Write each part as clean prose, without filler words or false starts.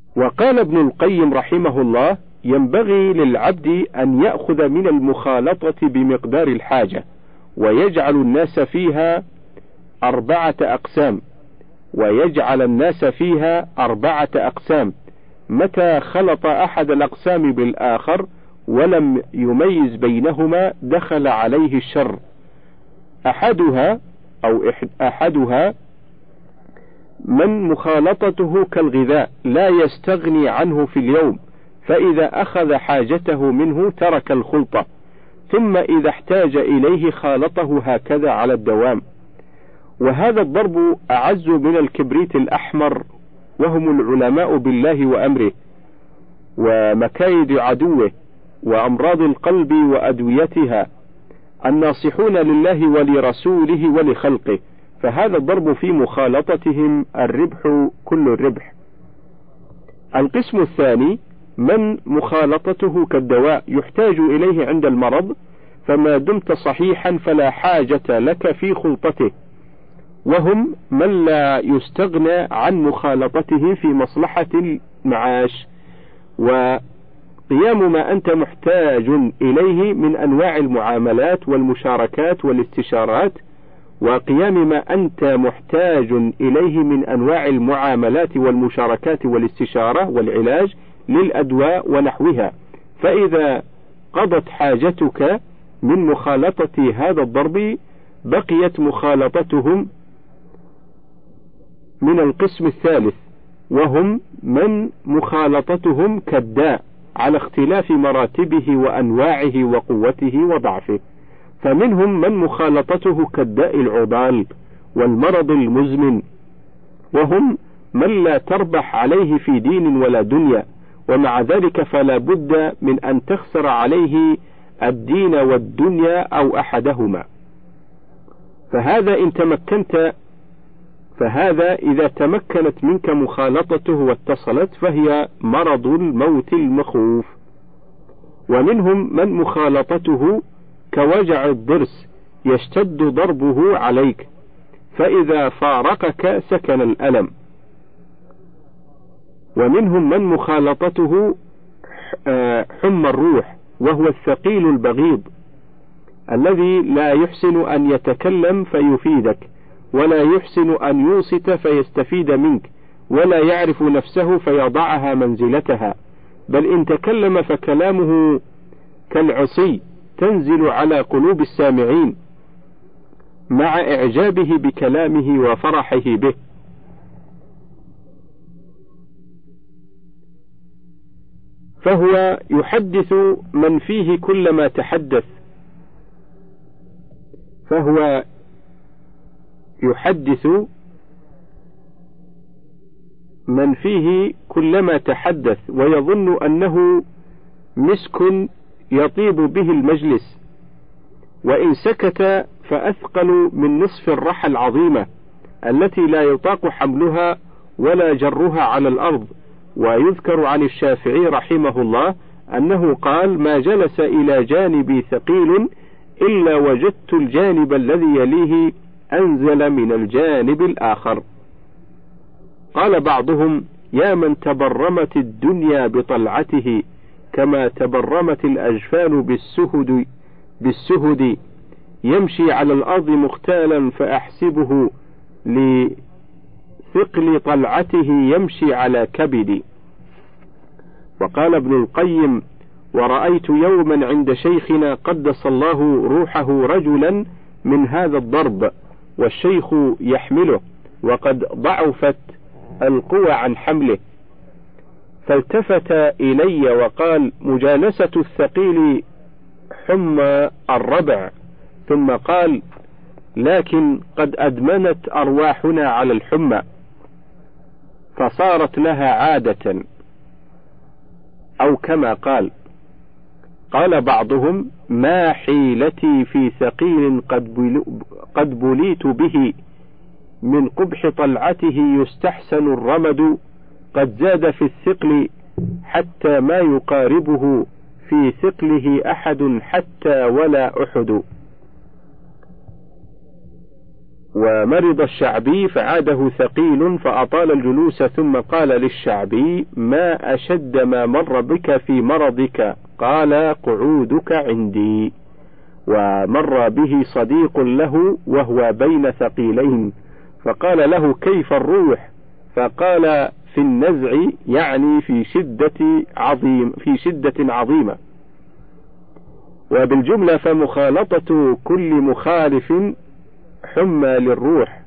وقال ابن القيم رحمه الله: ينبغي للعبد أن يأخذ من المخالطة بمقدار الحاجة، ويجعل الناس فيها أربعة أقسام، متى خلط أحد الأقسام بالآخر ولم يميز بينهما دخل عليه الشر. أحدها من مخالطته كالغذاء لا يستغني عنه في اليوم، فإذا أخذ حاجته منه ترك الخلطة، ثم إذا احتاج إليه خالطه هكذا على الدوام. وهذا الضرب أعز من الكبريت الأحمر، وهم العلماء بالله وأمره ومكايد عدوه وأمراض القلب وأدويتها، الناصحون لله ولرسوله ولخلقه، فهذا الضرب في مخالطتهم الربح كل الربح. القسم الثاني من مخالطته كالدواء يحتاج إليه عند المرض، فما دمت صحيحا فلا حاجة لك في خلطته، وهم من لا يستغنى عن مخالطته في مصلحة المعاش وقيام ما أنت محتاج إليه من أنواع المعاملات والمشاركات والاستشارات، وقيام ما أنت محتاج إليه من أنواع المعاملات والمشاركات والاستشارة والعلاج للأدواء ونحوها. فإذا قضت حاجتك من مخالطة هذا الضرب بقيت مخالطتهم من القسم الثالث، وهم من مخالطتهم كالداء على اختلاف مراتبه وأنواعه وقوته وضعفه، فمنهم من مخالطته كالداء العضال والمرض المزمن، وهم من لا تربح عليه في دين ولا دنيا، ومع ذلك فلا بد من أن تخسر عليه الدين والدنيا أو أحدهما. فهذا إذا تمكنت منك مخالطته واتصلت فهي مرض الموت المخوف. ومنهم من مخالطته كوجع الضرس يشتد ضربه عليك، فإذا فارقك سكن الألم. ومنهم من مخالطته حمى الروح، وهو الثقيل البغيض الذي لا يحسن أن يتكلم فيفيدك، ولا يحسن أن يوصت فيستفيد منك، ولا يعرف نفسه فيضعها منزلتها، بل إن تكلم فكلامه كالعصي تنزل على قلوب السامعين مع إعجابه بكلامه وفرحه به. فهو يحدث من فيه كلما تحدث، ويظن أنه مسك يطيب به المجلس، وإن سكت فأثقل من نصف الرحى العظيمة التي لا يطاق حملها ولا جرها على الأرض. ويذكر عن الشافعي رحمه الله أنه قال: ما جلس إلى جانبي ثقيل إلا وجدت الجانب الذي يليه أنزل من الجانب الآخر. قال بعضهم: يا من تبرمت الدنيا بطلعته كما تبرمت الأجفان بالسهد، يمشي على الأرض مختالا فأحسبه لثقل طلعته يمشي على كبدي. وقال ابن القيم: ورأيت يوما عند شيخنا قدس الله روحه رجلا من هذا الضرب، والشيخ يحمله وقد ضعفت القوى عن حمله، فالتفت إلي وقال: مجالسة الثقيل حمى الربع، ثم قال: لكن قد أدمنت أرواحنا على الحمى فصارت لها عادة، أو كما قال. قال بعضهم: ما حيلتي في ثقيل قد بليت به، من قبح طلعته يستحسن الرمد، قد زاد في الثقل حتى ما يقاربه في ثقله أحد حتى ولا أحد. ومرض الشعبي فعاده ثقيل فأطال الجلوس، ثم قال للشعبي: ما أشد ما مر بك في مرضك؟ قال: قعودك عندي. ومر به صديق له وهو بين ثقيلين، فقال له: كيف الروح؟ فقال: في النزع، يعني في شدة عظيمة. وبالجملة فمخالطة كل مخالف حمى للروح،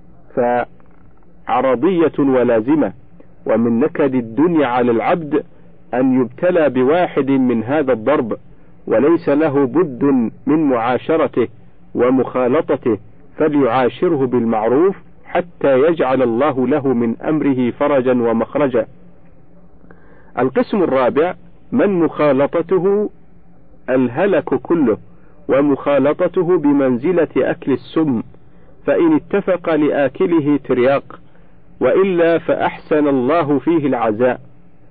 فعرضية ولازمة. ومن نكد الدنيا على العبد أن يبتلى بواحد من هذا الضرب، وليس له بد من معاشرته ومخالطته، فليعاشره بالمعروف حتى يجعل الله له من أمره فرجا ومخرجا. القسم الرابع: من مخالطته الهلك كله، ومخالطته بمنزلة أكل السم، فإن اتفق لآكله ترياق، وإلا فأحسن الله فيه العزاء.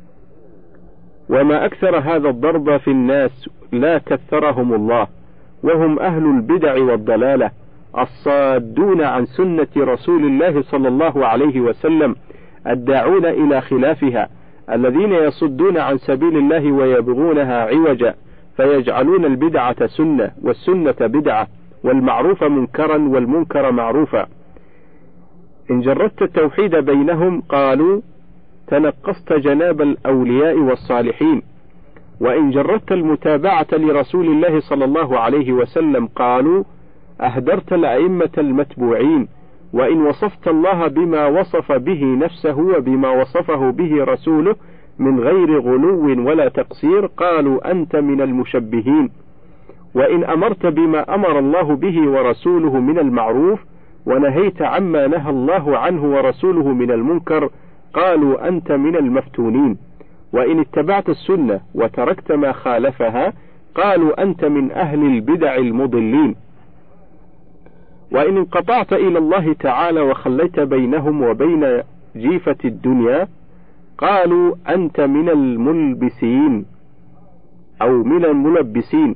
وما أكثر هذا الضرب في الناس، لا كثرهم الله، وهم أهل البدع والضلالة الصادون عن سنة رسول الله صلى الله عليه وسلم، الداعون إلى خلافها، الذين يصدون عن سبيل الله ويبغونها عوجا، فيجعلون البدعة سنة والسنة بدعة والمعروف منكرا والمنكر معروفا. إن جردت التوحيد بينهم قالوا: تنقصت جناب الأولياء والصالحين. وإن جردت المتابعة لرسول الله صلى الله عليه وسلم قالوا: أهدرت الأئمة المتبوعين. وإن وصفت الله بما وصف به نفسه وبما وصفه به رسوله من غير غلو ولا تقصير قالوا: أنت من المشبهين. وإن أمرت بما أمر الله به ورسوله من المعروف، ونهيت عما نهى الله عنه ورسوله من المنكر، قالوا: أنت من المفتونين. وإن اتبعت السنة وتركت ما خالفها، قالوا: أنت من أهل البدع المضلين. وإن انقطعت إلى الله تعالى وخليت بينهم وبين جيفة الدنيا، قالوا: أنت من الملبسين أو من الملبسين.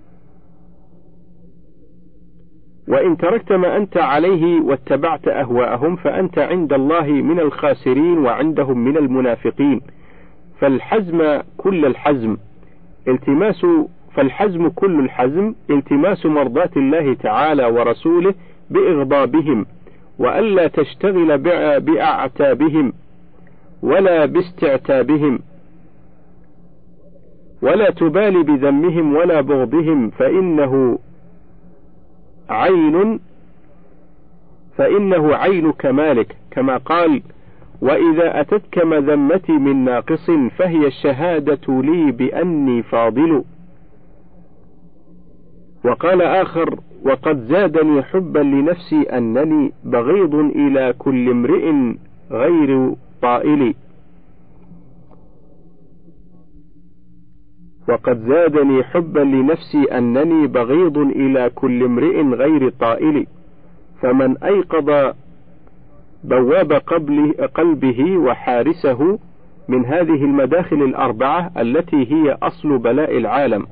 وإن تركت ما أنت عليه واتبعت أهواءهم، فأنت عند الله من الخاسرين وعندهم من المنافقين. فالحزم كل الحزم التماس مرضاة الله تعالى ورسوله بإغضابهم، وألا تشتغل بأعتابهم ولا باستعتابهم، ولا تبالي بذمهم ولا بغضهم، فإنه عين كمالك، كما قال: وإذا أتتك مذمتي من ناقص فهي الشهادة لي بأني فاضل. وقال آخر: وقد زادني حبا لنفسي أنني بغيض إلى كل امرئ غير طائل. وقد زادني حبا لنفسي أنني بغيض إلى كل امرئ غير طائل. فمن أيقظ بواب قلبه وحارسه من هذه المداخل الأربعة التي هي أصل بلاء العالم،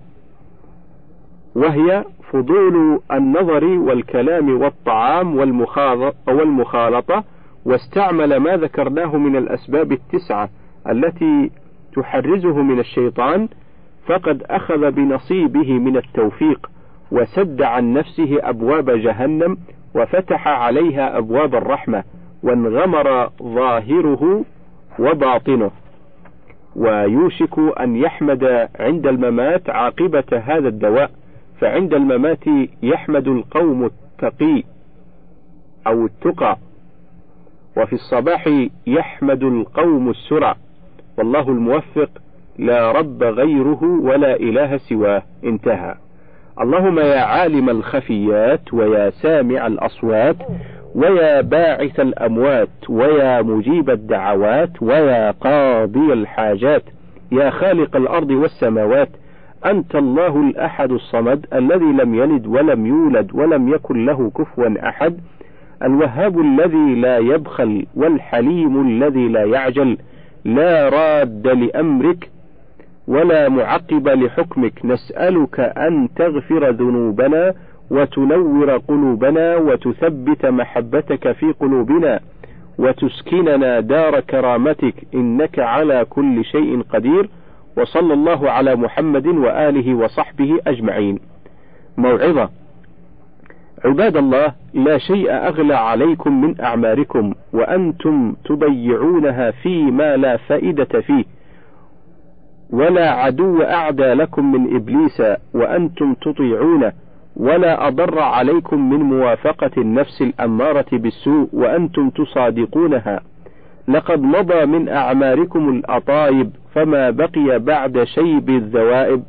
وهي فضول النظر والكلام والطعام والمخالطة، واستعمل ما ذكرناه من الأسباب التسعة التي تحرزه من الشيطان، فقد أخذ بنصيبه من التوفيق، وسد عن نفسه أبواب جهنم، وفتح عليها أبواب الرحمة، وانغمر ظاهره وباطنه. ويوشك أن يحمد عند الممات عاقبة هذا الدواء، فعند الممات يحمد القوم التقي أو التقى، وفي الصباح يحمد القوم السرع. والله الموفق، لا رب غيره ولا إله سواه. انتهى. اللهم يا عالم الخفيات، ويا سامع الأصوات، ويا باعث الأموات، ويا مجيب الدعوات، ويا قاضي الحاجات، يا خالق الأرض والسماوات، أنت الله الأحد الصمد الذي لم يلد ولم يولد ولم يكن له كفوا أحد، الوهاب الذي لا يبخل، والحليم الذي لا يعجل، لا راد لأمرك ولا معقب لحكمك. نسألك أن تغفر ذنوبنا وتنور قلوبنا وتثبت محبتك في قلوبنا وتسكننا دار كرامتك إنك على كل شيء قدير. وصلى الله على محمد وآله وصحبه أجمعين. موعظة. عباد الله، لا شيء أغلى عليكم من أعماركم وأنتم تضيعونها فيما لا فائدة فيه، ولا عدو أعدى لكم من إبليس وأنتم تطيعونه، ولا أضر عليكم من موافقة النفس الأمارة بالسوء وأنتم تصادقونها. لقد مضى من أعماركم الأطايب فما بقي بعد شيب الذوائب.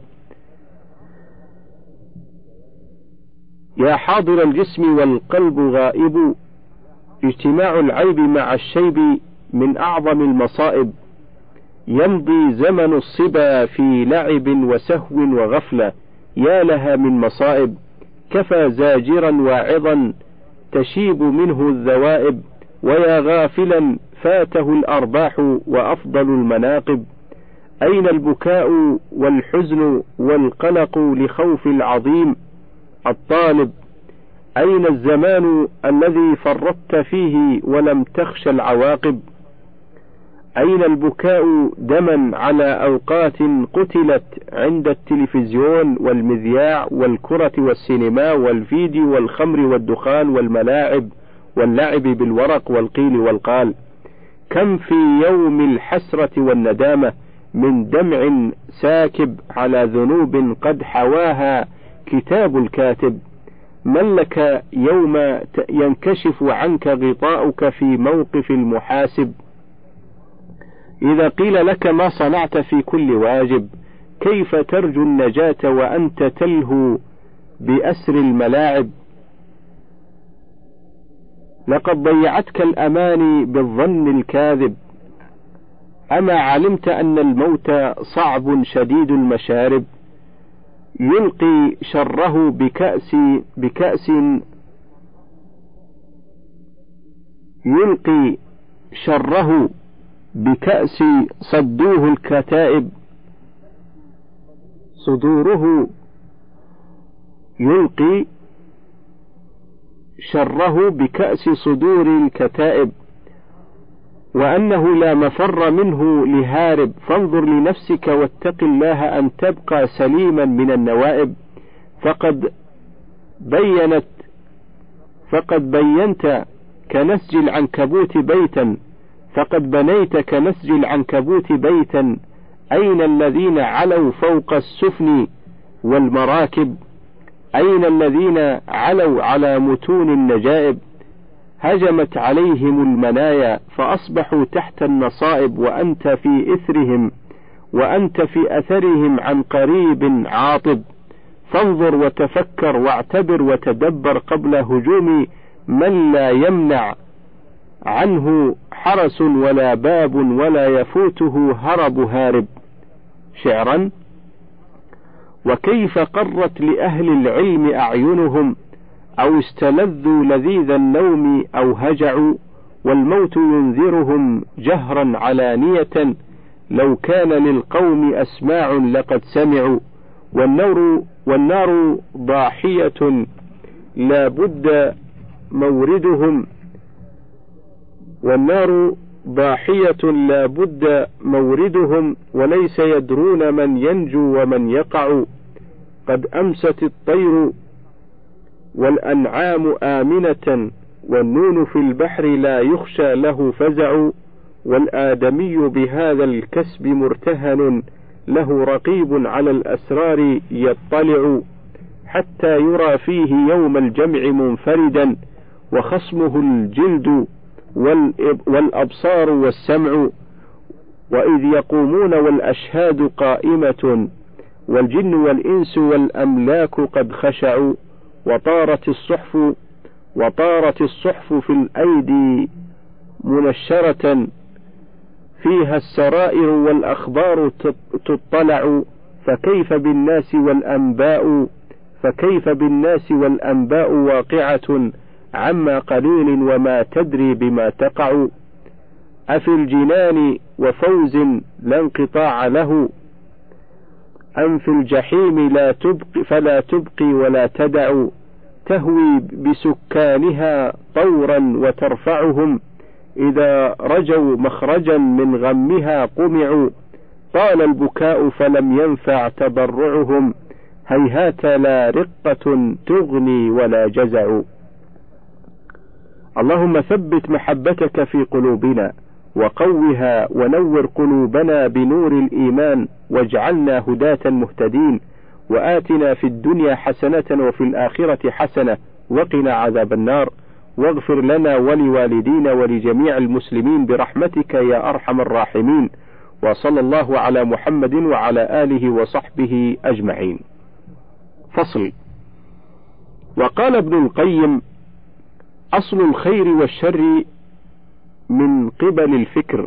يا حاضر الجسم والقلب غائب، اجتماع العيب مع الشيب من أعظم المصائب. يمضي زمن الصبا في لعب وسهو وغفلة، يا لها من مصائب. كفى زاجرا واعظا تشيب منه الذوائب، ويا غافلا فاته الأرباح وأفضل المناقب. أين البكاء والحزن والقلق لخوف العظيم الطالب؟ أين الزمان الذي فرطت فيه ولم تخش العواقب؟ أين البكاء دما على أوقات قتلت عند التلفزيون والمذياع والكرة والسينما والفيديو والخمر والدخان والملاعب واللعب بالورق والقيل والقال؟ كم في يوم الحسرة والندامة من دمع ساكب على ذنوب قد حواها كتاب الكاتب. من لك يوم ينكشف عنك غطاؤك في موقف المحاسب؟ إذا قيل لك ما صنعت في كل واجب، كيف ترجو النجاة وأنت تلهو بأسر الملاعب؟ لقد ضيعتك الأماني بالظن الكاذب، أما علمت أن الموت صعب شديد المشارب؟ يلقي شره بكأس صدوه الكتائب صدوره، يلقي شره بكأس صدور الكتائب، وأنه لا مفر منه لهارب. فانظر لنفسك واتق الله أن تبقى سليما من النوائب. فقد بينت كنسج العنكبوت بيتا، فقد بنيت كنسج العنكبوت بيتا. أين الذين علوا فوق السفن والمراكب؟ أين الذين علوا على متون النجائب؟ هجمت عليهم المنايا فأصبحوا تحت النصائب، وأنت في أثرهم عن قريب عاطب. فانظر وتفكر واعتبر وتدبر قبل هجوم من لا يمنع عنه حرس ولا باب ولا يفوته هرب هارب. شعرا. وكيف قرت لأهل العلم أعينهم، أو استلذوا لذيذ النوم أو هجعوا، والموت ينذرهم جهرا علانية، لو كان للقوم أسماع لقد سمعوا. والنار ضاحية لا بد موردهم، وليس يدرون من ينجو ومن يقع. قد أمست الطير والأنعام آمنة، والنون في البحر لا يخشى له فزع. والآدمي بهذا الكسب مرتهن، له رقيب على الأسرار يطلع، حتى يرى فيه يوم الجمع منفردا، وخصمه الجلد والأبصار والسمع. وإذ يقومون والأشهاد قائمة، والجن والإنس والأملاك قد خشعوا. وطارت الصحف في الأيدي منشرة، فيها السرائر والأخبار تطلع. فكيف بالناس والأنباء واقعة، عما قليل وما تدري بما تقع. أفي الجنان وفوز لا انقطاع له، أم في الجحيم فلا تبقي ولا تدع. تهوي بسكانها طورا وترفعهم إذا رجوا مخرجا من غمها قمعوا، طال البكاء فلم ينفع تضرعهم، هيهات لا رقة تغني ولا جزع. اللهم ثبت محبتك في قلوبنا وقوها ونور قلوبنا بنور الإيمان، واجعلنا هداة مهتدين، وآتنا في الدنيا حسنة وفي الآخرة حسنة وقنا عذاب النار، واغفر لنا ولوالدينا ولجميع المسلمين برحمتك يا أرحم الراحمين. وصلى الله على محمد وعلى آله وصحبه أجمعين. فصل. وقال ابن القيم: أصل الخير والشر من قبل الفكر،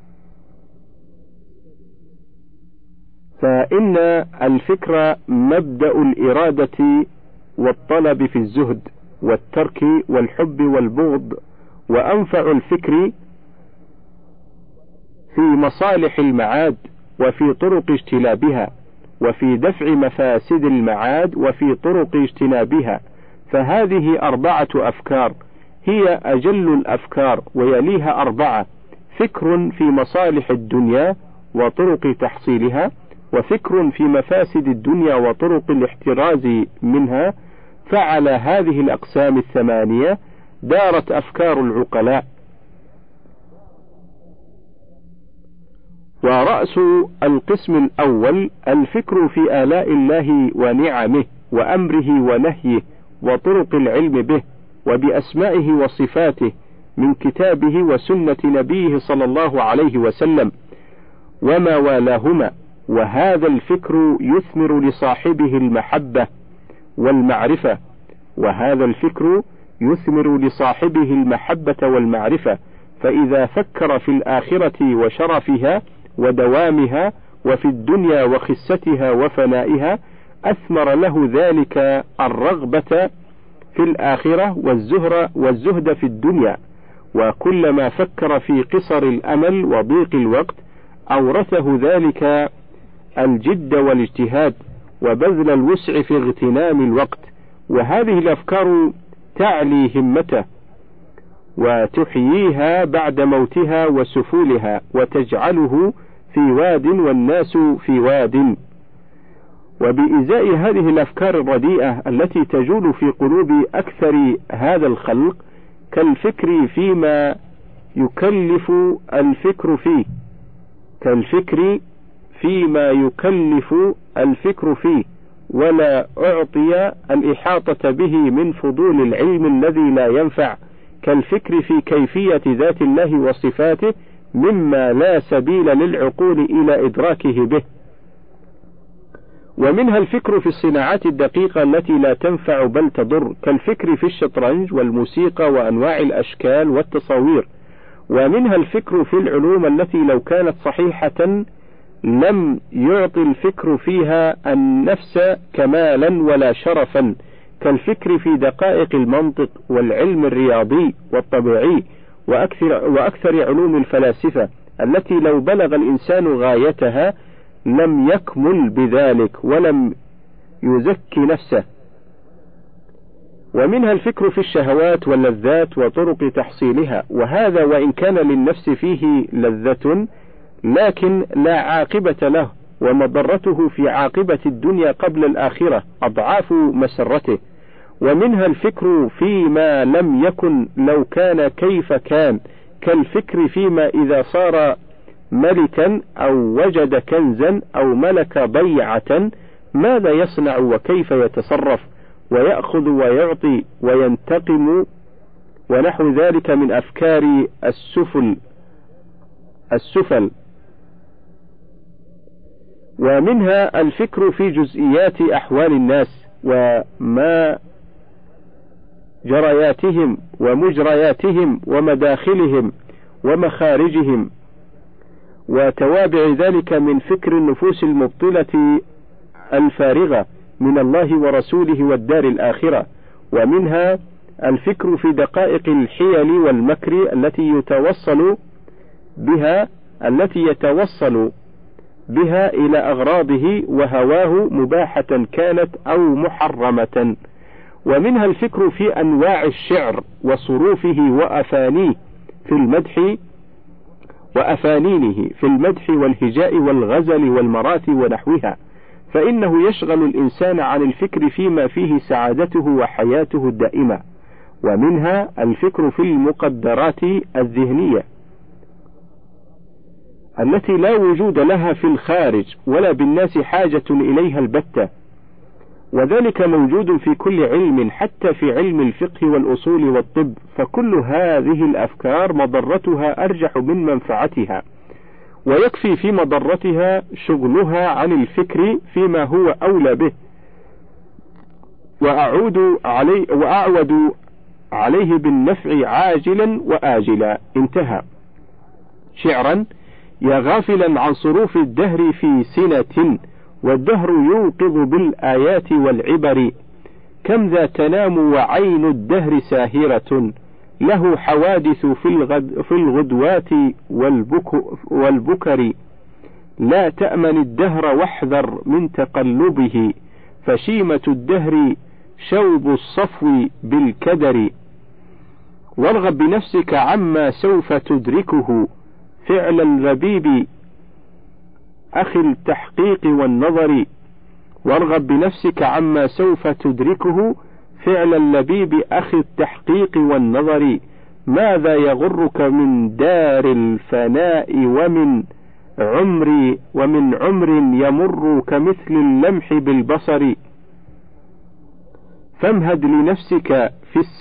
فإن الفكر مبدأ الإرادة والطلب في الزهد والترك والحب والبغض، وأنفع الفكر في مصالح المعاد وفي طرق اجتلابها، وفي دفع مفاسد المعاد وفي طرق اجتنابها، فهذه 4 أفكار هي أجل الأفكار، ويليها 4: فكر في مصالح الدنيا وطرق تحصيلها، وفكر في مفاسد الدنيا وطرق الاحتراز منها. فعلى هذه الأقسام 8 دارت أفكار العقلاء. ورأس القسم الأول الفكر في آلاء الله ونعمه وأمره ونهيه وطرق العلم به وبأسمائه وصفاته من كتابه وسنة نبيه صلى الله عليه وسلم وما والاهما، وهذا الفكر يثمر لصاحبه المحبة والمعرفة، فإذا فكر في الآخرة وشرفها ودوامها وفي الدنيا وخستها وفنائها، أثمر له ذلك الرغبة في الآخرة والزهد في الدنيا. وكلما فكر في قصر الأمل وضيق الوقت أورثه ذلك الجد والاجتهاد وبذل الوسع في اغتنام الوقت. وهذه الأفكار تعلي همته وتحييها بعد موتها وسفولها، وتجعله في واد والناس في واد. وبإزاء هذه الأفكار الرديئة التي تجول في قلوب أكثر هذا الخلق كالفكر فيما يكلف الفكر فيه ولا أعطي الإحاطة به من فضول العلم الذي لا ينفع، كالفكر في كيفية ذات الله وصفاته مما لا سبيل للعقول إلى إدراكه به. ومنها الفكر في الصناعات الدقيقة التي لا تنفع بل تضر، كالفكر في الشطرنج والموسيقى وأنواع الأشكال والتصاوير. ومنها الفكر في العلوم التي لو كانت صحيحة لم يعطي الفكر فيها النفس كمالا ولا شرفا، كالفكر في دقائق المنطق والعلم الرياضي والطبيعي وأكثر علوم الفلاسفة التي لو بلغ الإنسان غايتها لم يكمل بذلك ولم يزكي نفسه. ومنها الفكر في الشهوات واللذات وطرق تحصيلها، وهذا وإن كان للنفس فيه لذة لكن لا عاقبة له، ومضرته في عاقبة الدنيا قبل الآخرة أضعاف مسرته. ومنها الفكر فيما لم يكن لو كان كيف كان، كالفكر فيما إذا صار ملكا أو وجد كنزا أو ملك ضيعة ماذا يصنع وكيف يتصرف ويأخذ ويعطي وينتقم ونحو ذلك من أفكار السفل. ومنها الفكر في جزئيات أحوال الناس وما جرياتهم ومجرياتهم ومداخلهم ومخارجهم وتوابع ذلك من فكر النفوس المبطلة الفارغة من الله ورسوله والدار الآخرة. ومنها الفكر في دقائق الحيل والمكر التي يتوصل بها إلى أغراضه وهواه مباحة كانت أو محرمة. ومنها الفكر في أنواع الشعر وصروفه وأفانينه في المدح والهجاء والغزل والمراثي ونحوها، فإنه يشغل الإنسان عن الفكر فيما فيه سعادته وحياته الدائمة. ومنها الفكر في المقدرات الذهنية التي لا وجود لها في الخارج ولا بالناس حاجة إليها البتة، وذلك موجود في كل علم حتى في علم الفقه والأصول والطب، فكل هذه الأفكار مضرتها أرجح من منفعتها، ويكفي في مضرتها شغلها عن الفكر فيما هو أولى به، وأعود عليه بالنفع عاجلا وآجلا. انتهى. شعرا: يا غافلا عن صروف الدهر في سنة، والدهر يوقظ بالآيات والعبر، كم ذا تنام وعين الدهر ساهرة، له حوادث في الغدوات والبكر، لا تأمن الدهر واحذر من تقلبه، فشيمة الدهر شوب الصفو بالكدر، وارغب بنفسك عما سوف تدركه، فعل اللبيب أخي التحقيق والنظر، وارغب بنفسك عما سوف تدركه، فعل اللبيب أخي التحقيق والنظر، ماذا يغرك من دار الفناء ومن عمر يمر كمثل اللمح بالبصر، فامهد لنفسك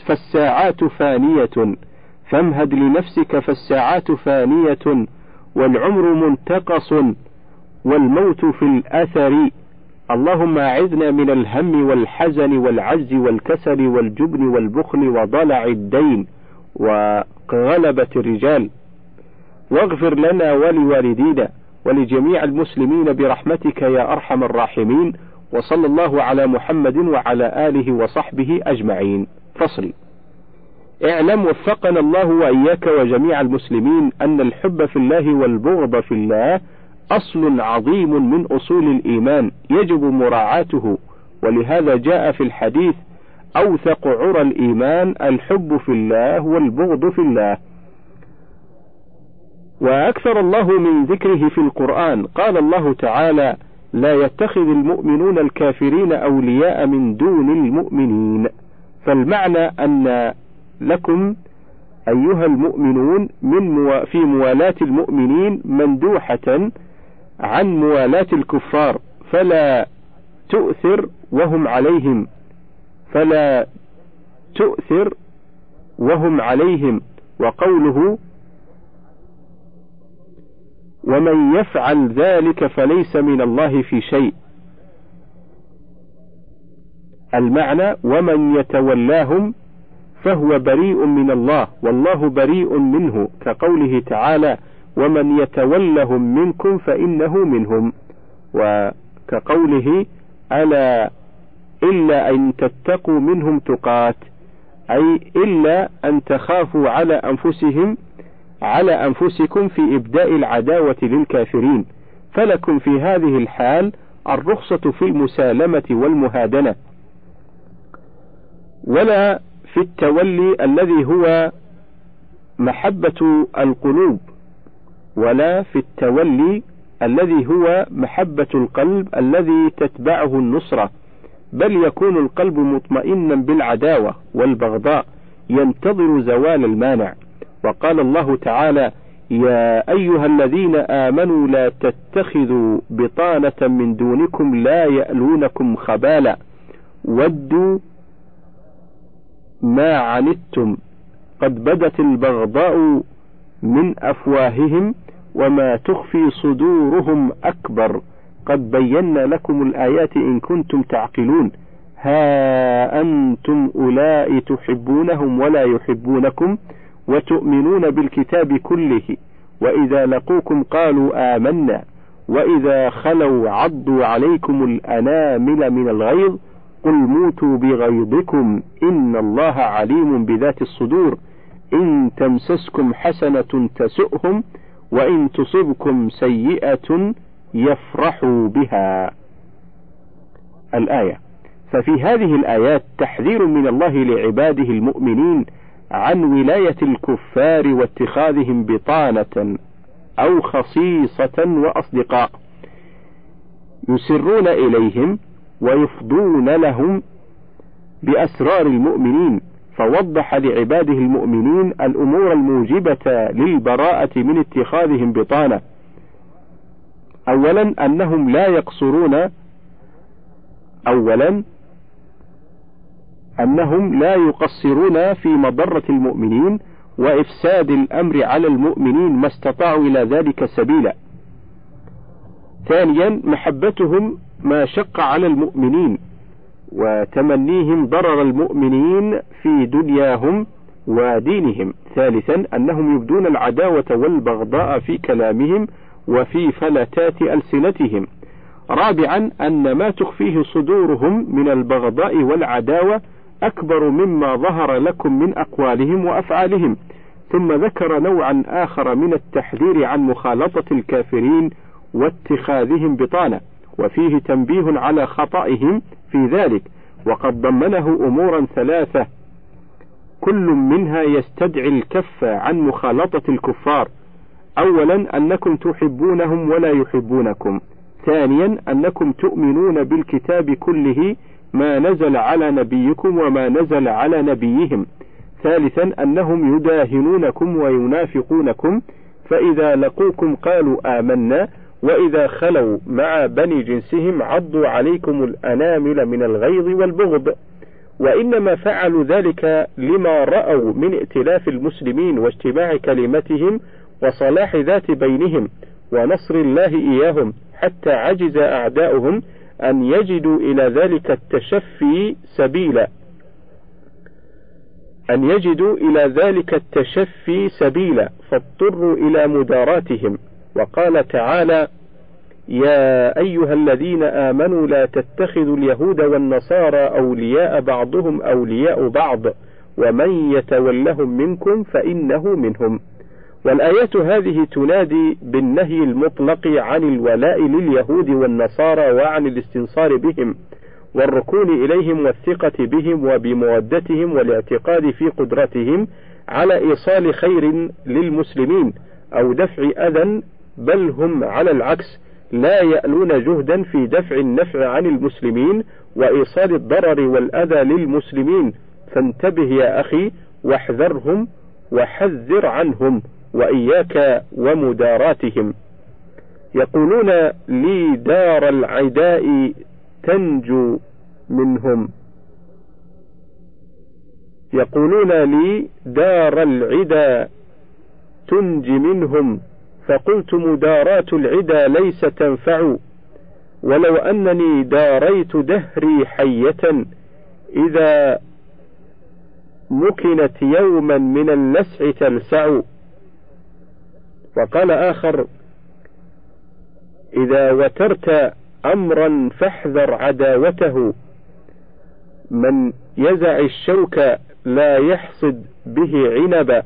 فالساعات فانية، والعمر منتقص والموت في الأثر، اللهم أعذنا من الهم والحزن والعجز والكسل والجبن والبخل وضلع الدين وغلبة الرجال، واغفر لنا ولوالدينا ولجميع المسلمين برحمتك يا أرحم الراحمين، وصلى الله على محمد وعلى آله وصحبه أجمعين. فصل. اعلم وفقنا الله وإياك وجميع المسلمين أن الحب في الله والبغض في الله أصل عظيم من أصول الإيمان يجب مراعاته، ولهذا جاء في الحديث: أوثق عرى الإيمان الحب في الله والبغض في الله. وأكثر الله من ذكره في القرآن، قال الله تعالى: لا يتخذ المؤمنون الكافرين أولياء من دون المؤمنين، فالمعنى أن لكم أيها المؤمنون في موالاة المؤمنين مندوحة عن موالاة الكفار، فلا تؤثر وهم عليهم. وقوله: ومن يفعل ذلك فليس من الله في شيء، المعنى: ومن يتولاهم فهو بريء من الله والله بريء منه، كقوله تعالى: ومن يتولهم منكم فإنه منهم، وكقوله: ألا إلا أن تتقوا منهم تقات، أي إلا أن تخافوا على أنفسكم في إبداء العداوة للكافرين، فلكم في هذه الحال الرخصة في المسالمة والمهادنة، ولا في التولي الذي هو محبة القلوب، القلب الذي تتبعه النصرة، بل يكون القلب مطمئنا بالعداوة والبغضاء ينتظر زوال المانع. وقال الله تعالى: يا أيها الذين آمنوا لا تتخذوا بطانة من دونكم لا يألونكم خبالا ودوا ما عنتم قد بدت البغضاء من أفواههم وما تخفي صدورهم أكبر قد بينا لكم الآيات إن كنتم تعقلون، ها أنتم أولئك تحبونهم ولا يحبونكم وتؤمنون بالكتاب كله، وإذا لقوكم قالوا آمنا وإذا خلوا عضوا عليكم الأنامل من الغيظ قل موتوا بغيظكم إن الله عليم بذات الصدور، إن تمسسكم حسنة تسؤهم وإن تصبكم سيئة يفرحوا بها. الآية. ففي هذه الآيات تحذير من الله لعباده المؤمنين عن ولاية الكفار واتخاذهم بطانة أو خصيصة وأصدقاء يسرون إليهم ويفضون لهم بأسرار المؤمنين، فوضح لعباده المؤمنين الأمور الموجبة للبراءة من اتخاذهم بطانة. أولا أنهم لا يقصرون في مضرة المؤمنين وإفساد الأمر على المؤمنين ما استطاعوا إلى ذلك سبيلا. ثانيا محبتهم ما شق على المؤمنين وتمنيهم ضرر المؤمنين في دنياهم ودينهم. ثالثا أنهم يبدون العداوة والبغضاء في كلامهم وفي فلتات ألسنتهم. رابعا أن ما تخفيه صدورهم من البغضاء والعداوة أكبر مما ظهر لكم من أقوالهم وأفعالهم. ثم ذكر نوعا آخر من التحذير عن مخالطة الكافرين واتخاذهم بطانة، وفيه تنبيه على خطئهم في ذلك، وقد ضمنه أمورا ثلاثة كل منها يستدعي الكف عن مخالطة الكفار. أولا أنكم تحبونهم ولا يحبونكم. ثانيا أنكم تؤمنون بالكتاب كله ما نزل على نبيكم وما نزل على نبيهم. ثالثا أنهم يداهنونكم وينافقونكم، فإذا لقوكم قالوا آمنا وإذا خلوا مع بني جنسهم عضوا عليكم الأنامل من الغيظ والبغض. وإنما فعلوا ذلك لما رأوا من ائتلاف المسلمين واجتماع كلمتهم وصلاح ذات بينهم ونصر الله إياهم، حتى عجز أعداؤهم أن يجدوا إلى ذلك التشفي سبيلا فاضطروا إلى مداراتهم. وقال تعالى: يا أيها الذين آمنوا لا تتخذوا اليهود والنصارى أولياء بعضهم أولياء بعض ومن يتولهم منكم فإنه منهم. والآيات هذه تنادي بالنهي المطلق عن الولاء لليهود والنصارى وعن الاستنصار بهم والركون إليهم والثقة بهم وبمودتهم والاعتقاد في قدرتهم على إيصال خير للمسلمين أو دفع أذى، بل هم على العكس لا يألون جهدا في دفع النفع عن المسلمين وإيصال الضرر والأذى للمسلمين. فانتبه يا أخي واحذرهم وحذر عنهم وإياك ومداراتهم. يقولون لي دار العداء تنجو منهم، يقولون لي دار العدا تنجي منهم، فقلت مدارات العدا ليس تنفع، ولو أنني داريت دهري حية إذا مكنت يوما من اللسع تلسع. وقال آخر: إذا وترت أمرا فاحذر عداوته، من يزع الشوك لا يحصد به عنبا،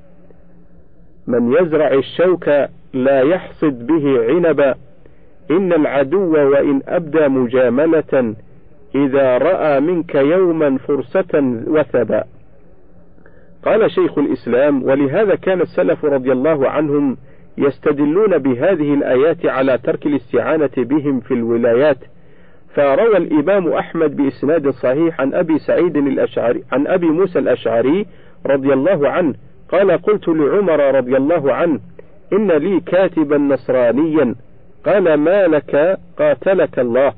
من يزرع الشوك لا يحصد به عنبا، إن العدو وإن أبدى مجاملة إذا رأى منك يوما فرصة وثبا. قال شيخ الإسلام: ولهذا كان السلف رضي الله عنهم يستدلون بهذه الآيات على ترك الاستعانة بهم في الولايات. فروى الإمام أحمد بإسناد صحيح عن أبي موسى الأشعري رضي الله عنه قال: قلت لعمر رضي الله عنه: إن لي كاتبا نصرانيا. قال: ما لك؟ قاتلك الله.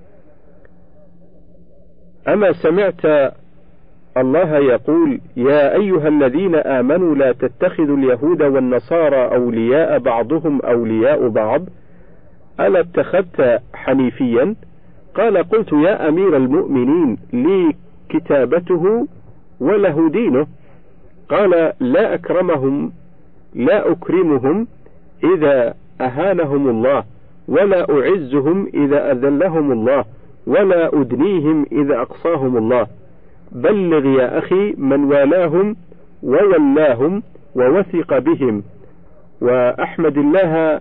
أما سمعت الله يقول: يا أيها الذين آمنوا لا تتخذوا اليهود والنصارى أولياء بعضهم أولياء بعض، ألا اتخذت حنيفيا؟ قال: قلت يا أمير المؤمنين لي كتابته وله دينه. قال: لا أكرمهم إذا أهانهم الله، ولا أعزهم إذا أذلهم الله، ولا أدنيهم إذا أقصاهم الله. بلغ يا أخي من والاهم وولاهم ووثق بهم، واحمد الله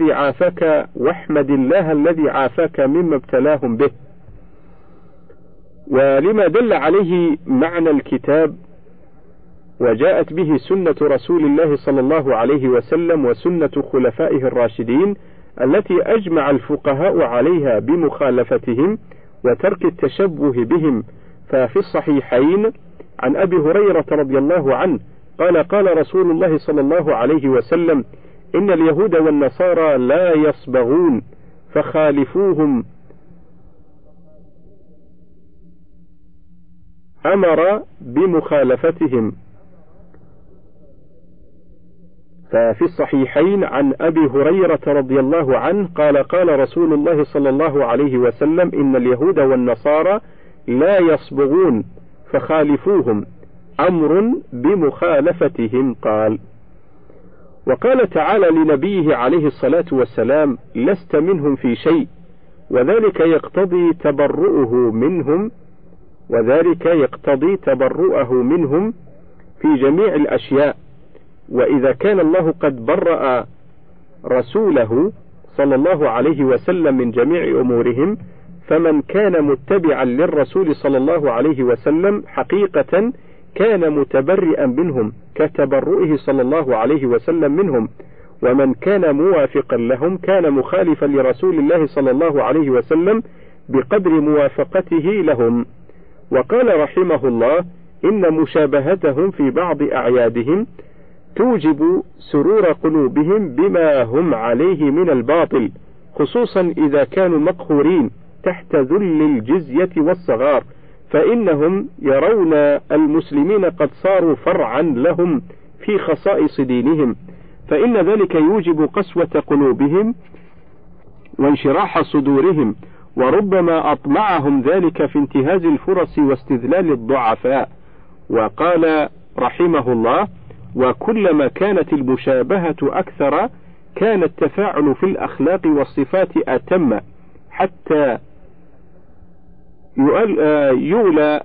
الذي عافاك مما ابتلاهم به. ولما دل عليه معنى الكتاب وجاءت به سنة رسول الله صلى الله عليه وسلم وسنة خلفائه الراشدين التي أجمع الفقهاء عليها بمخالفتهم وترك التشبه بهم. ففي الصحيحين عن أبي هريرة رضي الله عنه قال قال رسول الله صلى الله عليه وسلم: إن اليهود والنصارى لا يصبغون فخالفوهم. أمر بمخالفتهم. ففي الصحيحين عن أبي هريرة رضي الله عنه قال قال رسول الله صلى الله عليه وسلم: إن اليهود والنصارى لا يصبغون فخالفوهم، أمر بمخالفتهم. قال. وقال تعالى لنبيه عليه الصلاة والسلام: لست منهم في شيء، وذلك يقتضي تبرؤه منهم في جميع الأشياء. وإذا كان الله قد برأ رسوله صلى الله عليه وسلم من جميع أمورهم، فمن كان متبعا للرسول صلى الله عليه وسلم حقيقة كان متبرئا منهم كتبرؤه صلى الله عليه وسلم منهم، ومن كان موافقا لهم كان مخالفا لرسول الله صلى الله عليه وسلم بقدر موافقته لهم. وقال رحمه الله: إن مشابهتهم في بعض أعيادهم توجب سرور قلوبهم بما هم عليه من الباطل، خصوصا إذا كانوا مقهورين تحت ذل الجزية والصغار، فإنهم يرون المسلمين قد صاروا فرعا لهم في خصائص دينهم، فإن ذلك يوجب قسوة قلوبهم وانشراح صدورهم، وربما أطمعهم ذلك في انتهاز الفرص واستذلال الضعفاء. وقال رحمه الله: وكلما كانت المشابهة أكثر كان التفاعل في الأخلاق والصفات أتم، حتى يؤول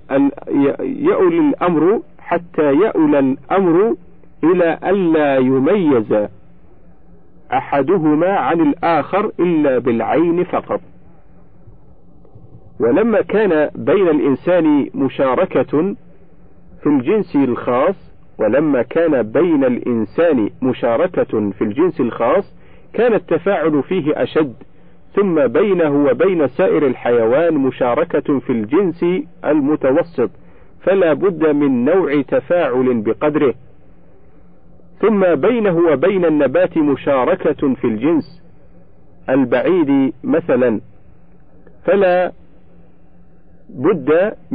الأمر إلى ألا يميز أحدهما عن الآخر إلا بالعين فقط. ولما كان بين الإنسان مشاركة في الجنس الخاص كان التفاعل فيه أشد، ثم بينه وبين سائر الحيوان مشاركة في الجنس المتوسط، فلا بد من نوع تفاعل بقدره، ثم بينه وبين النبات مشاركة في الجنس البعيد مثلا، فلا بد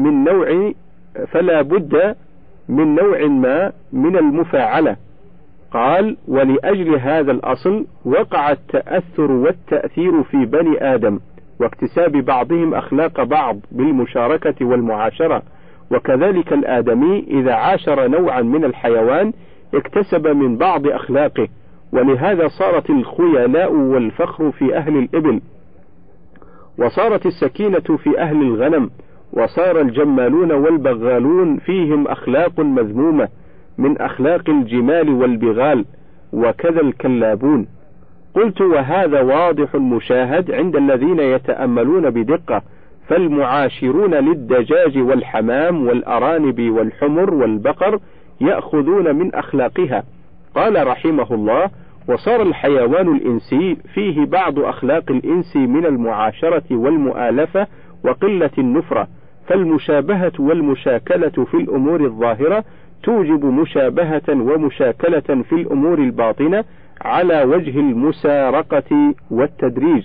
من نوع ما من المفاعلة. قال: ولأجل هذا الأصل وقع التأثر والتأثير في بني آدم، واكتساب بعضهم أخلاق بعض بالمشاركة والمعاشرة، وكذلك الآدمي إذا عاشر نوعا من الحيوان اكتسب من بعض أخلاقه، ولهذا صارت الخيلاء والفخر في أهل الإبل، وصارت السكينة في أهل الغنم، وصار الجمالون والبغالون فيهم أخلاق مذمومة من أخلاق الجمال والبغال، وكذا الكلابون. قلت: وهذا واضح مشاهد عند الذين يتأملون بدقة، فالمعاشرون للدجاج والحمام والأرانب والحمر والبقر يأخذون من أخلاقها. قال رحمه الله: وصار الحيوان الإنسي فيه بعض أخلاق الإنس من المعاشرة والمؤالفة وقلة النفرة، فالمشابهة والمشاكلة في الأمور الظاهرة توجب مشابهة ومشاكلة في الأمور الباطنة على وجه المسارقة والتدريج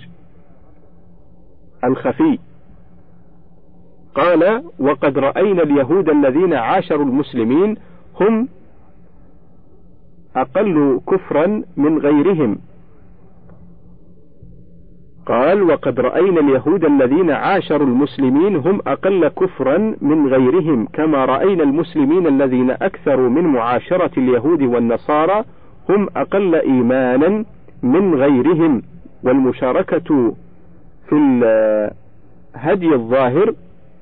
الخفي. قال: وقد رأينا اليهود الذين عاشروا المسلمين هم أقل كفرا من غيرهم. قال: وقد رأينا اليهود الذين عاشروا المسلمين هم أقل كفرا من غيرهم، كما رأينا المسلمين الذين أكثروا من معاشرة اليهود والنصارى هم أقل إيمانا من غيرهم. والمشاركة في الهدي الظاهر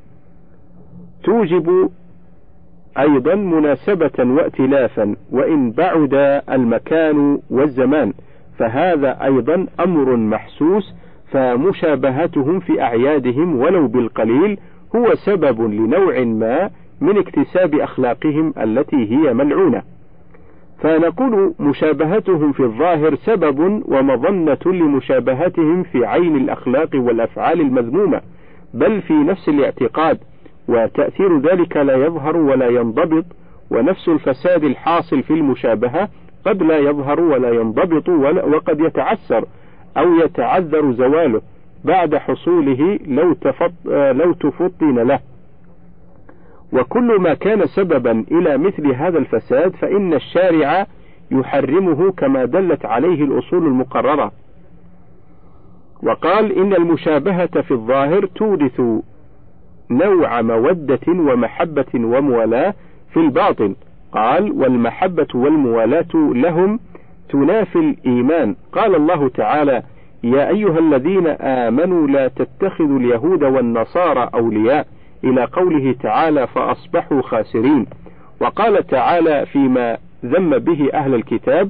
توجب أيضا مناسبة وائتلافا، وإن بعد المكان والزمان، فهذا أيضا أمر محسوس، فمشابهتهم في أعيادهم ولو بالقليل هو سبب لنوع ما من اكتساب أخلاقهم التي هي ملعونة. فنقول مشابهتهم في الظاهر سبب ومظنة لمشابهتهم في عين الأخلاق والأفعال المذمومة، بل في نفس الاعتقاد، وتأثير ذلك لا يظهر ولا ينضبط، ونفس الفساد الحاصل في المشابهة قد لا يظهر ولا ينضبط وقد يتعسر أو يتعذر زواله بعد حصوله لو تفطن له. وكل ما كان سببا إلى مثل هذا الفساد فإن الشارع يحرمه كما دلت عليه الأصول المقررة. وقال إن المشابهة في الظاهر تورث نوع مودة ومحبة وموالاة في الباطن. قال والمحبة والموالاة لهم تنافي الإيمان. قال الله تعالى يا أيها الذين آمنوا لا تتخذوا اليهود والنصارى أولياء إلى قوله تعالى فأصبحوا خاسرين. وقال تعالى فيما ذم به أهل الكتاب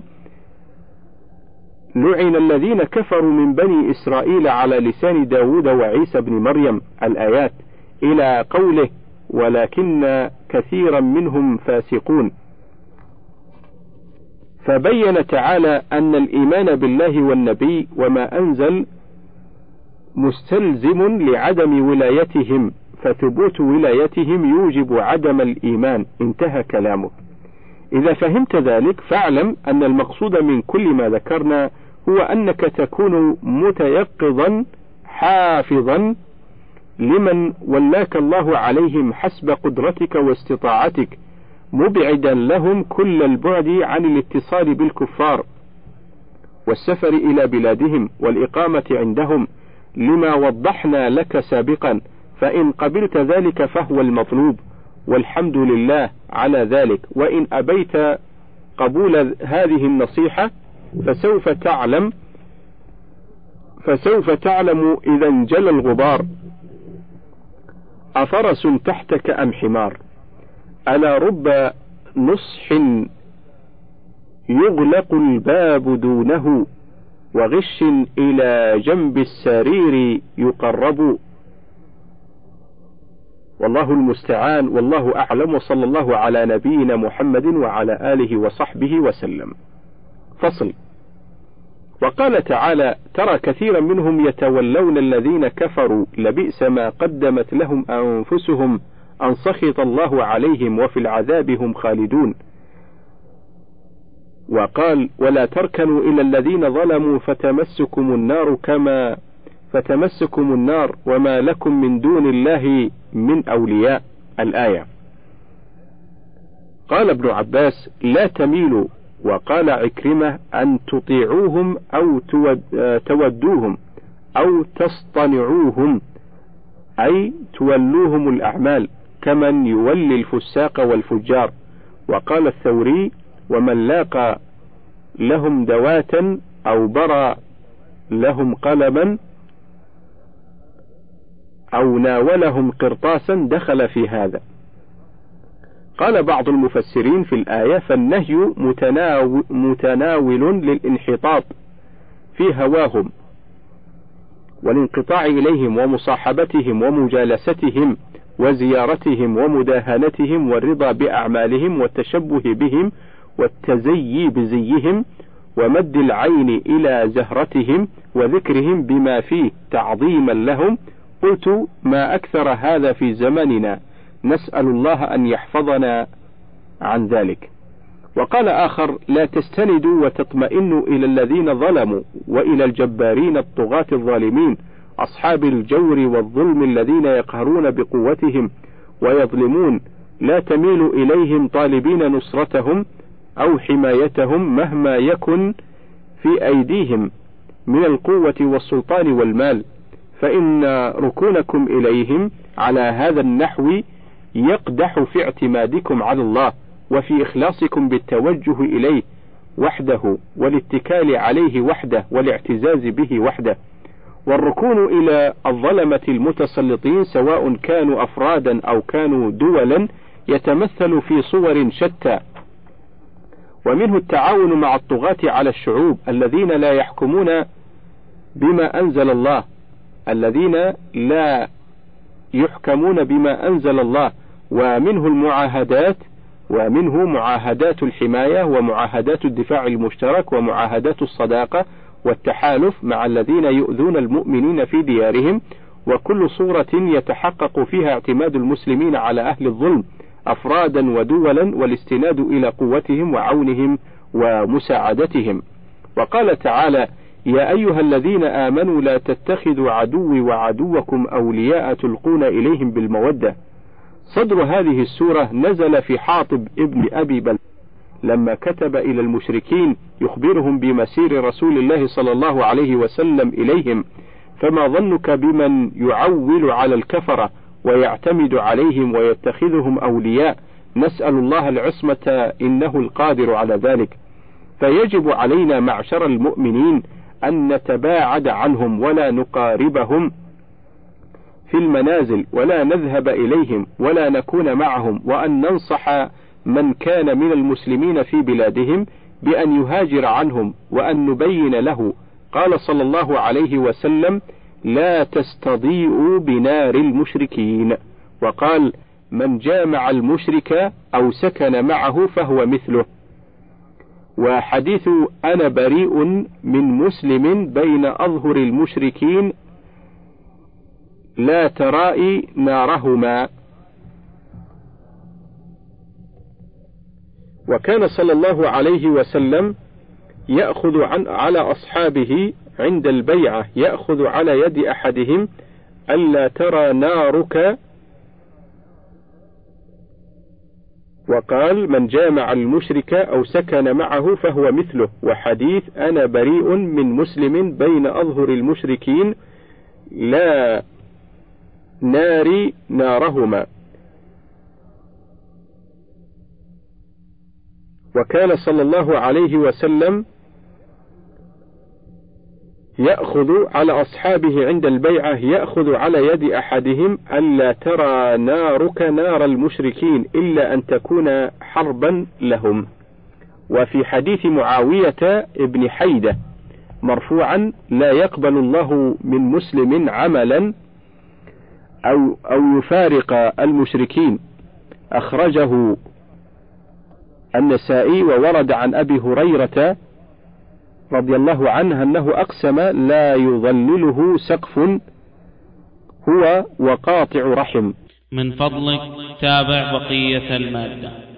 لعن الذين كفروا من بني إسرائيل على لسان داود وعيسى بن مريم الآيات إلى قوله ولكن كثيرا منهم فاسقون. فبين تعالى أن الإيمان بالله والنبي وما أنزل مستلزم لعدم ولايتهم، فثبوت ولايتهم يوجب عدم الإيمان. انتهى كلامه. إذا فهمت ذلك فاعلم أن المقصود من كل ما ذكرنا هو أنك تكون متيقظا حافظا لمن ولاك الله عليهم حسب قدرتك واستطاعتك، مبعدا لهم كل البعد عن الاتصال بالكفار والسفر إلى بلادهم والإقامة عندهم لما وضحنا لك سابقا. فإن قبلت ذلك فهو المطلوب، والحمد لله على ذلك. وإن أبيت قبول هذه النصيحة فسوف تعلم إذا انجلى الغبار أفرس تحتك أم حمار. ألا رب نصح يغلق الباب دونه وغش إلى جنب السرير يقرب. والله المستعان، والله أعلم، وصلى الله على نبينا محمد وعلى آله وصحبه وسلم. فصل. وقال تعالى ترى كثيرا منهم يتولون الذين كفروا لبئس ما قدمت لهم أنفسهم أن سخط الله عليهم وفي العذاب هم خالدون. وقال ولا تركنوا إلى الذين ظلموا فتمسكم النار وما لكم من دون الله من أولياء. الآية. قال ابن عباس لا تميلوا. وقال عكرمة أن تطيعوهم أو تودوهم أو تصطنعوهم، أي تولوهم الأعمال كمن يولي الفساق والفجار. وقال الثوري ومن لاقى لهم دواتا أو برى لهم قلما أو ناولهم قرطاسا دخل في هذا. قال بعض المفسرين في الآية فالنهي متناول للانحطاط في هواهم والانقطاع إليهم ومصاحبتهم ومجالستهم وزيارتهم ومداهنتهم والرضا بأعمالهم والتشبه بهم والتزيي بزيهم ومد العين إلى زهرتهم وذكرهم بما فيه تعظيما لهم. قلت ما أكثر هذا في زماننا، نسأل الله أن يحفظنا عن ذلك. وقال آخر لا تستندوا وتطمئنوا إلى الذين ظلموا وإلى الجبارين الطغاة الظالمين أصحاب الجور والظلم الذين يقهرون بقوتهم ويظلمون. لا تميلوا إليهم طالبين نصرتهم أو حمايتهم مهما يكن في أيديهم من القوة والسلطان والمال، فإن ركونكم إليهم على هذا النحو يقدح في اعتمادكم على الله وفي إخلاصكم بالتوجه إليه وحده والاتكال عليه وحده والاعتزاز به وحده. والركون إلى الظلمة المتسلطين سواء كانوا أفرادا أو كانوا دولا يتمثل في صور شتى، ومنه التعاون مع الطغاة على الشعوب الذين لا يحكمون بما أنزل الله، الذين لا يحكمون بما أنزل الله، ومنه معاهدات الحماية، ومعاهدات الدفاع المشترك، ومعاهدات الصداقة والتحالف مع الذين يؤذون المؤمنين في ديارهم، وكل صورة يتحقق فيها اعتماد المسلمين على أهل الظلم أفرادا ودولا، والاستناد إلى قوتهم وعونهم ومساعدتهم. وقال تعالى: يا أيها الذين آمنوا لا تتخذوا عدوي وعدوكم أولياء تلقون إليهم بالمودة. صدر هذه السورة نزل في حاطب ابن أبي بلتعة لما كتب إلى المشركين يخبرهم بمسير رسول الله صلى الله عليه وسلم إليهم: فما ظنك بمن يعول على الكفرة ويعتمد عليهم ويتخذهم أولياء؟ نسأل الله العصمة إنه القادر على ذلك. فيجب علينا معشر المؤمنين أن نتباعد عنهم ولا نقاربهم في المنازل، ولا نذهب إليهم ولا نكون معهم، وأن ننصح من كان من المسلمين في بلادهم بأن يهاجر عنهم، وأن نبين له. قال صلى الله عليه وسلم: لا تستضيئوا بنار المشركين. وقال: من جامع المشرك أو سكن معه فهو مثله. وحديث أنا بريء من مسلم بين أظهر المشركين لا ترائي نارهما. وكان صلى الله عليه وسلم يأخذ على أصحابه عند البيعة، يأخذ على يد أحدهم: ألا ترى نارك. وقال: من جامع المشرك أو سكن معه فهو مثله. وحديث أنا بريء من مسلم بين أظهر المشركين لا ناري نارهما. وكان صلى الله عليه وسلم يأخذ على أصحابه عند البيعة، يأخذ على يد أحدهم: ألا ترى نارك نار المشركين إلا أن تكون حربا لهم. وفي حديث معاوية ابن حيدة مرفوعا: لا يقبل الله من مسلم عملا أو يفارق المشركين. أخرجه النسائي. وورد عن أبي هريرة رضي الله عنه أنه أقسم: لا يظلله سقف هو وقاطع رحم. من فضلك تابع بقية المادة.